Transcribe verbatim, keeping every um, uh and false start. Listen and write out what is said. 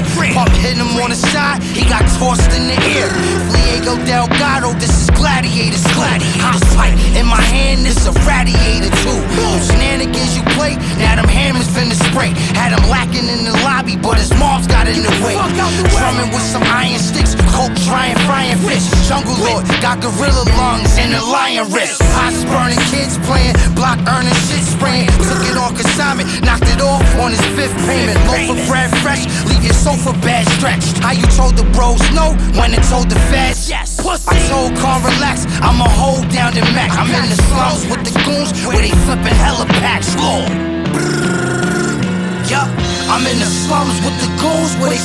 Pump hit him on the side, he got tossed in the air. Diego Delgado, this is gladiator school. Hot pipe in my hand, this a radiator too. Those shenanigans you play, now them hammers finna spray. Had him lacking in the lobby, but his mom's got in the way. Drumming with some iron sticks, coke trying frying fish. Jungle Lord got gorilla lungs and a lion wrist. Hots burning, kids playing, block earning, shit spraying. Took it on consignment, knocked it off on his fifth payment. Loaf of bread fresh, leave your sofa bad stretched. How you told the bros no when it told the feds yes? I told Carl relax, I'ma hold down the Mac. I'm in the slums with the goons where they flipping hella packs. Lord. Yup, I'm in the slums with the goons where they